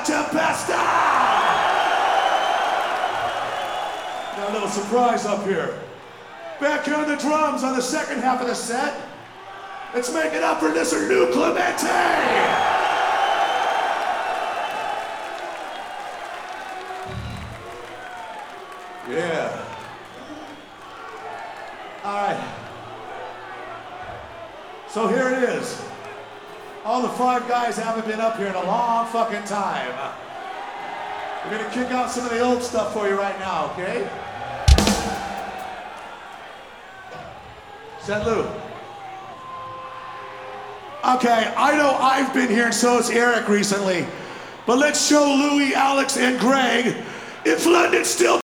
Tempesta! Got a little surprise up here. Back here on the drums on the second half of the set. Let's make it up for Mr. Lou Clemente! Yeah. All right. So here it is. All the five guys haven't been up here in a long fucking time. We're gonna kick out some of the old stuff for you right now, okay? Said Lou. Okay, I know I've been here and so has Eric recently, but let's show Louie, Alex, and Greg if London's still